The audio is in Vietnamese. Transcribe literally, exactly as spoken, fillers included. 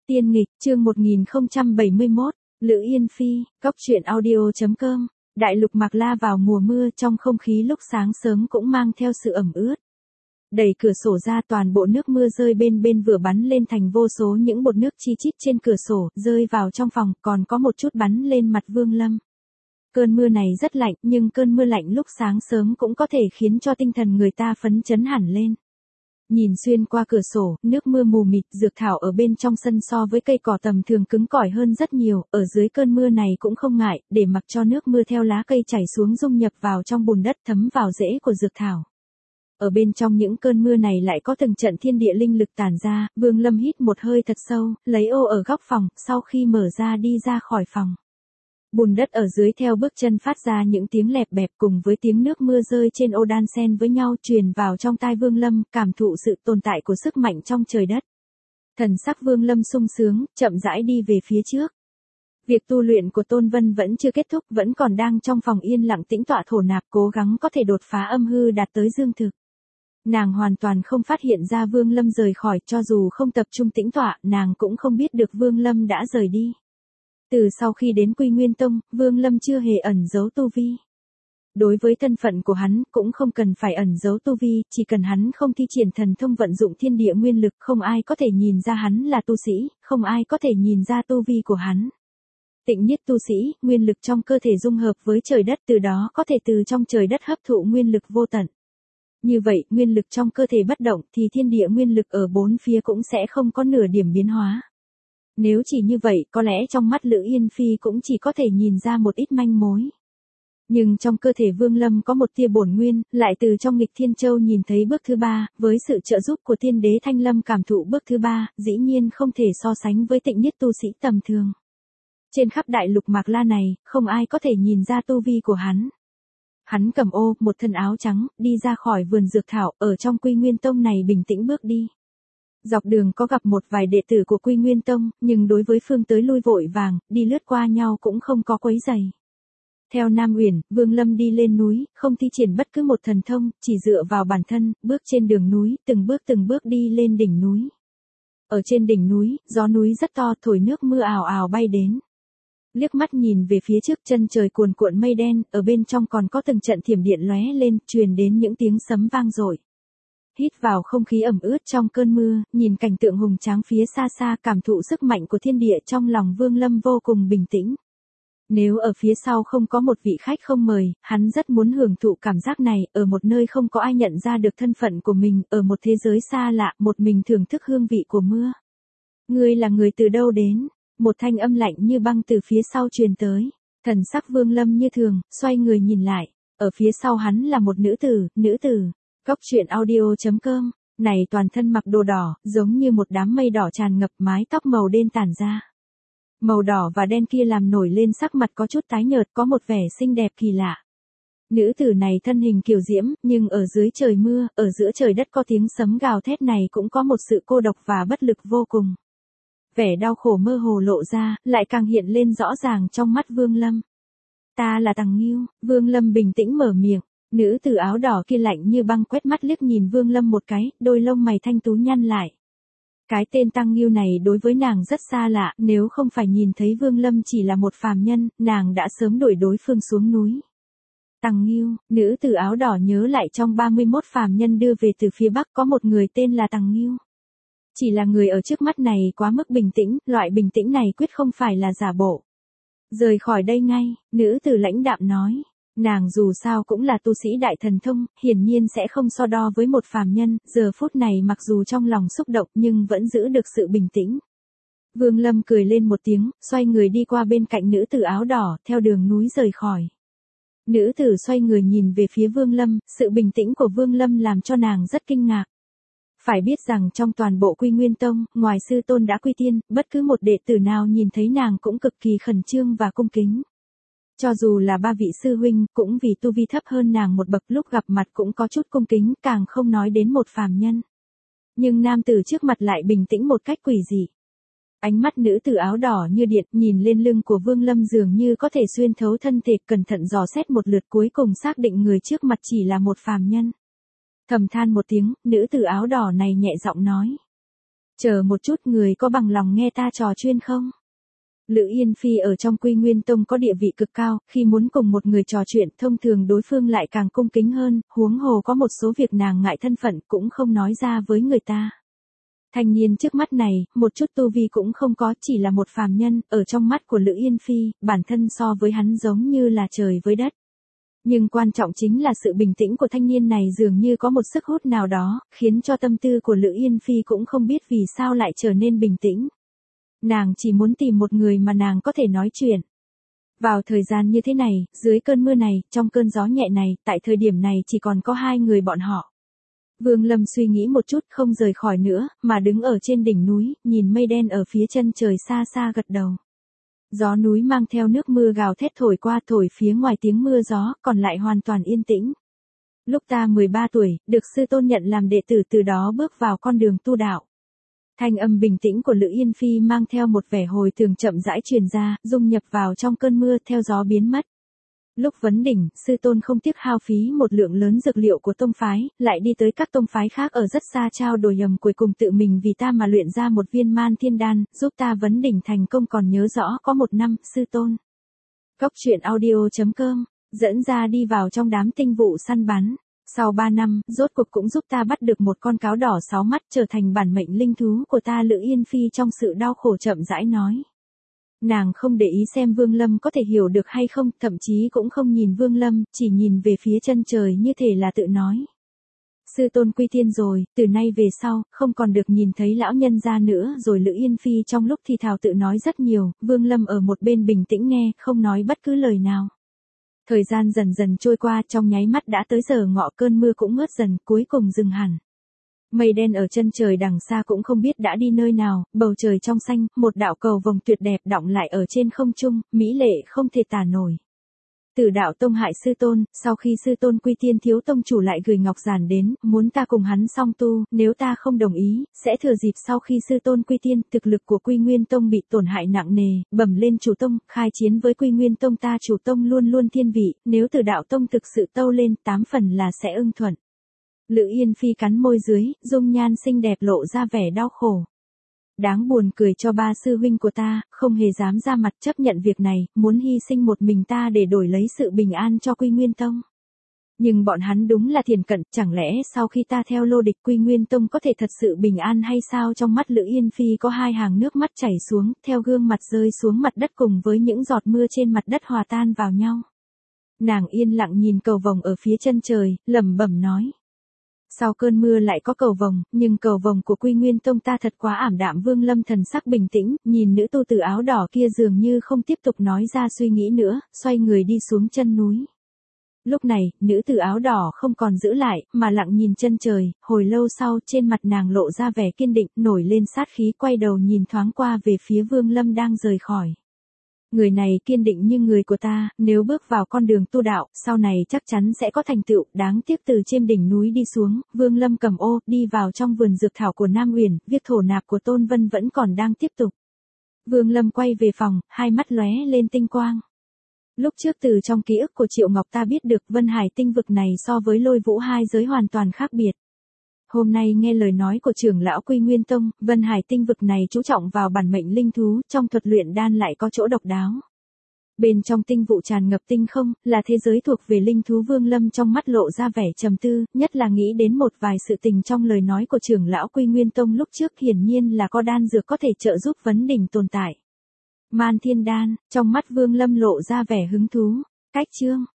Tiên nghịch, chương một nghìn không trăm bảy mươi mốt, Lữ Yên Phi, cốc truyện audio chấm com. Đại lục Mạc La vào mùa mưa, trong không khí lúc sáng sớm cũng mang theo sự ẩm ướt. Đẩy cửa sổ ra, toàn bộ nước mưa rơi bên bên vừa bắn lên thành vô số những bọt nước chi chít trên cửa sổ, rơi vào trong phòng, còn có một chút bắn lên mặt Vương Lâm. Cơn mưa này rất lạnh, nhưng cơn mưa lạnh lúc sáng sớm cũng có thể khiến cho tinh thần người ta phấn chấn hẳn lên. Nhìn xuyên qua cửa sổ, nước mưa mù mịt, dược thảo ở bên trong sân so với cây cỏ tầm thường cứng cỏi hơn rất nhiều, ở dưới cơn mưa này cũng không ngại, để mặc cho nước mưa theo lá cây chảy xuống dung nhập vào trong bùn đất, thấm vào rễ của dược thảo. Ở bên trong những cơn mưa này lại có từng trận thiên địa linh lực tản ra, Vương Lâm hít một hơi thật sâu, lấy ô ở góc phòng, sau khi mở ra đi ra khỏi phòng. Bùn đất ở dưới theo bước chân phát ra những tiếng lẹp bẹp cùng với tiếng nước mưa rơi trên ô đan xen với nhau truyền vào trong tai Vương Lâm, cảm thụ sự tồn tại của sức mạnh trong trời đất. Thần sắc Vương Lâm sung sướng, chậm rãi đi về phía trước. Việc tu luyện của Tôn Vân vẫn chưa kết thúc, vẫn còn đang trong phòng yên lặng tĩnh tọa thổ nạp, cố gắng có thể đột phá âm hư đạt tới dương thực. Nàng hoàn toàn không phát hiện ra Vương Lâm rời khỏi, cho dù không tập trung tĩnh tọa, nàng cũng không biết được Vương Lâm đã rời đi. Từ sau khi đến Quy Nguyên Tông, Vương Lâm chưa hề ẩn giấu tu vi. Đối với thân phận của hắn, cũng không cần phải ẩn giấu tu vi, chỉ cần hắn không thi triển thần thông vận dụng thiên địa nguyên lực, không ai có thể nhìn ra hắn là tu sĩ, không ai có thể nhìn ra tu vi của hắn. Tịnh nhất tu sĩ, nguyên lực trong cơ thể dung hợp với trời đất, từ đó có thể từ trong trời đất hấp thụ nguyên lực vô tận. Như vậy, nguyên lực trong cơ thể bất động thì thiên địa nguyên lực ở bốn phía cũng sẽ không có nửa điểm biến hóa. Nếu chỉ như vậy, có lẽ trong mắt Lữ Yên Phi cũng chỉ có thể nhìn ra một ít manh mối. Nhưng trong cơ thể Vương Lâm có một tia bổn nguyên, lại từ trong nghịch thiên châu nhìn thấy bước thứ ba, với sự trợ giúp của thiên đế Thanh Lâm cảm thụ bước thứ ba, dĩ nhiên không thể so sánh với tịnh nhất tu sĩ tầm thường. Trên khắp đại lục Mạc La này, không ai có thể nhìn ra tu vi của hắn. Hắn cầm ô, một thân áo trắng, đi ra khỏi vườn dược thảo, ở trong Quy Nguyên Tông này bình tĩnh bước đi. Dọc đường có gặp một vài đệ tử của Quy Nguyên Tông, nhưng đối với phương tới lui vội vàng, đi lướt qua nhau cũng không có quấy rầy. Theo Nam Uyển, Vương Lâm đi lên núi, không thi triển bất cứ một thần thông, chỉ dựa vào bản thân, bước trên đường núi, từng bước từng bước đi lên đỉnh núi. Ở trên đỉnh núi, gió núi rất to, thổi nước mưa ào ào bay đến. Liếc mắt nhìn về phía trước, chân trời cuồn cuộn mây đen, ở bên trong còn có từng trận thiểm điện lóe lên, truyền đến những tiếng sấm vang dội. Hít vào không khí ẩm ướt trong cơn mưa, nhìn cảnh tượng hùng tráng phía xa xa, cảm thụ sức mạnh của thiên địa, trong lòng Vương Lâm vô cùng bình tĩnh. Nếu ở phía sau không có một vị khách không mời, hắn rất muốn hưởng thụ cảm giác này, ở một nơi không có ai nhận ra được thân phận của mình, ở một thế giới xa lạ, một mình thưởng thức hương vị của mưa. Ngươi là người từ đâu đến? Một thanh âm lạnh như băng từ phía sau truyền tới. Thần sắc Vương Lâm như thường, xoay người nhìn lại. Ở phía sau hắn là một nữ tử, nữ tử. Cốc truyện audio chấm com, này toàn thân mặc đồ đỏ, giống như một đám mây đỏ tràn ngập, mái tóc màu đen tản ra. Màu đỏ và đen kia làm nổi lên sắc mặt có chút tái nhợt, có một vẻ xinh đẹp kỳ lạ. Nữ tử này thân hình kiều diễm, nhưng ở dưới trời mưa, ở giữa trời đất có tiếng sấm gào thét này cũng có một sự cô độc và bất lực vô cùng. Vẻ đau khổ mơ hồ lộ ra, lại càng hiện lên rõ ràng trong mắt Vương Lâm. Ta là Tằng Nghiêu, Vương Lâm bình tĩnh mở miệng. Nữ tử áo đỏ kia lạnh như băng quét mắt liếc nhìn Vương Lâm một cái, đôi lông mày thanh tú nhăn lại. Cái tên Tằng Nghiêu này đối với nàng rất xa lạ, nếu không phải nhìn thấy Vương Lâm chỉ là một phàm nhân, nàng đã sớm đuổi đối phương xuống núi. Tằng Nghiêu, nữ tử áo đỏ nhớ lại trong ba mươi mốt phàm nhân đưa về từ phía Bắc có một người tên là Tằng Nghiêu. Chỉ là người ở trước mắt này quá mức bình tĩnh, loại bình tĩnh này quyết không phải là giả bộ. Rời khỏi đây ngay, nữ tử lãnh đạm nói. Nàng dù sao cũng là tu sĩ đại thần thông, hiển nhiên sẽ không so đo với một phàm nhân, giờ phút này mặc dù trong lòng xúc động nhưng vẫn giữ được sự bình tĩnh. Vương Lâm cười lên một tiếng, xoay người đi qua bên cạnh nữ tử áo đỏ, theo đường núi rời khỏi. Nữ tử xoay người nhìn về phía Vương Lâm, sự bình tĩnh của Vương Lâm làm cho nàng rất kinh ngạc. Phải biết rằng trong toàn bộ Quy Nguyên Tông, ngoài sư tôn đã quy tiên, bất cứ một đệ tử nào nhìn thấy nàng cũng cực kỳ khẩn trương và cung kính. Cho dù là ba vị sư huynh, cũng vì tu vi thấp hơn nàng một bậc, lúc gặp mặt cũng có chút cung kính, càng không nói đến một phàm nhân. Nhưng nam tử trước mặt lại bình tĩnh một cách quỷ dị. Ánh mắt nữ tử áo đỏ như điện, nhìn lên lưng của Vương Lâm dường như có thể xuyên thấu thân thể, cẩn thận dò xét một lượt cuối cùng xác định người trước mặt chỉ là một phàm nhân. Thầm than một tiếng, nữ tử áo đỏ này nhẹ giọng nói. Chờ một chút, người có bằng lòng nghe ta trò chuyên không? Lữ Yên Phi ở trong Quy Nguyên Tông có địa vị cực cao, khi muốn cùng một người trò chuyện, thông thường đối phương lại càng cung kính hơn, huống hồ có một số việc nàng ngại thân phận cũng không nói ra với người ta. Thanh niên trước mắt này, một chút tu vi cũng không có, chỉ là một phàm nhân, ở trong mắt của Lữ Yên Phi, bản thân so với hắn giống như là trời với đất. Nhưng quan trọng chính là sự bình tĩnh của thanh niên này dường như có một sức hút nào đó, khiến cho tâm tư của Lữ Yên Phi cũng không biết vì sao lại trở nên bình tĩnh. Nàng chỉ muốn tìm một người mà nàng có thể nói chuyện. Vào thời gian như thế này, dưới cơn mưa này, trong cơn gió nhẹ này, tại thời điểm này chỉ còn có hai người bọn họ. Vương Lâm suy nghĩ một chút không rời khỏi nữa, mà đứng ở trên đỉnh núi, nhìn mây đen ở phía chân trời xa xa gật đầu. Gió núi mang theo nước mưa gào thét thổi qua, thổi phía ngoài tiếng mưa gió, còn lại hoàn toàn yên tĩnh. Lúc ta mười ba tuổi, được sư tôn nhận làm đệ tử, từ đó bước vào con đường tu đạo. Thanh âm bình tĩnh của Lữ Yên Phi mang theo một vẻ hồi thường chậm rãi truyền ra, dung nhập vào trong cơn mưa, theo gió biến mất. Lúc vấn đỉnh, sư tôn không tiếc hao phí một lượng lớn dược liệu của tông phái, lại đi tới các tông phái khác ở rất xa trao đổi nhầm, cuối cùng tự mình vì ta mà luyện ra một viên man thiên đan, giúp ta vấn đỉnh thành công. Còn nhớ rõ có một năm, sư tôn. Cốc truyện audio chấm com, dẫn ra đi vào trong đám tinh vụ săn bắn. Sau ba năm, rốt cuộc cũng giúp ta bắt được một con cáo đỏ sáu mắt, trở thành bản mệnh linh thú của ta. Lữ Yên Phi trong sự đau khổ chậm rãi nói. Nàng không để ý xem Vương Lâm có thể hiểu được hay không, thậm chí cũng không nhìn Vương Lâm, chỉ nhìn về phía chân trời như thể là tự nói. Sư tôn quy thiên rồi, từ nay về sau, không còn được nhìn thấy lão nhân gia nữa rồi. Lữ Yên Phi trong lúc thì thào tự nói rất nhiều, Vương Lâm ở một bên bình tĩnh nghe, không nói bất cứ lời nào. Thời gian dần dần trôi qua, trong nháy mắt đã tới giờ ngọ, cơn mưa cũng ngớt dần, cuối cùng dừng hẳn. Mây đen ở chân trời đằng xa cũng không biết đã đi nơi nào, bầu trời trong xanh, một đạo cầu vồng tuyệt đẹp đọng lại ở trên không trung, mỹ lệ không thể tả nổi. Tử Đạo Tông hại sư tôn, sau khi sư tôn quy tiên, thiếu tông chủ lại gửi ngọc giản đến, muốn ta cùng hắn song tu, nếu ta không đồng ý, sẽ thừa dịp sau khi sư tôn quy tiên, thực lực của Quy Nguyên Tông bị tổn hại nặng nề, bẩm lên chủ tông, khai chiến với Quy Nguyên Tông. Ta chủ tông luôn luôn thiên vị, nếu Tử Đạo Tông thực sự tâu lên, tám phần là sẽ ưng thuận. Lữ Yên Phi cắn môi dưới, dung nhan xinh đẹp lộ ra vẻ đau khổ. Đáng buồn cười cho ba sư huynh của ta, không hề dám ra mặt chấp nhận việc này, muốn hy sinh một mình ta để đổi lấy sự bình an cho Quy Nguyên Tông. Nhưng bọn hắn đúng là thiền cận, chẳng lẽ sau khi ta theo lô địch, Quy Nguyên Tông có thể thật sự bình an hay sao? Trong mắt Lữ Yên Phi có hai hàng nước mắt chảy xuống, theo gương mặt rơi xuống mặt đất cùng với những giọt mưa trên mặt đất hòa tan vào nhau. Nàng yên lặng nhìn cầu vồng ở phía chân trời, lẩm bẩm nói. Sau cơn mưa lại có cầu vồng, nhưng cầu vồng của Quy Nguyên Tông ta thật quá ảm đạm. Vương Lâm thần sắc bình tĩnh, nhìn nữ tu tử áo đỏ kia dường như không tiếp tục nói ra suy nghĩ nữa, xoay người đi xuống chân núi. Lúc này, nữ tử áo đỏ không còn giữ lại, mà lặng nhìn chân trời, hồi lâu sau trên mặt nàng lộ ra vẻ kiên định, nổi lên sát khí, quay đầu nhìn thoáng qua về phía Vương Lâm đang rời khỏi. Người này kiên định như người của ta, nếu bước vào con đường tu đạo, sau này chắc chắn sẽ có thành tựu. Đáng tiếc từ trên đỉnh núi đi xuống, Vương Lâm cầm ô, đi vào trong vườn dược thảo của Nam Uyển, việc thổ nạp của Tôn Vân vẫn còn đang tiếp tục. Vương Lâm quay về phòng, hai mắt lóe lên tinh quang. Lúc trước từ trong ký ức của Triệu Ngọc ta biết được Vân Hải tinh vực này so với Lôi Vũ hai giới hoàn toàn khác biệt. Hôm nay nghe lời nói của trưởng lão Quy Nguyên Tông, Vân Hải tinh vực này chú trọng vào bản mệnh linh thú, trong thuật luyện đan lại có chỗ độc đáo. Bên trong tinh vụ tràn ngập tinh không, là thế giới thuộc về linh thú. Vương Lâm trong mắt lộ ra vẻ trầm tư, nhất là nghĩ đến một vài sự tình trong lời nói của trưởng lão Quy Nguyên Tông lúc trước, hiển nhiên là có đan dược có thể trợ giúp vấn đỉnh tồn tại. Man thiên đan, trong mắt Vương Lâm lộ ra vẻ hứng thú. Cách chương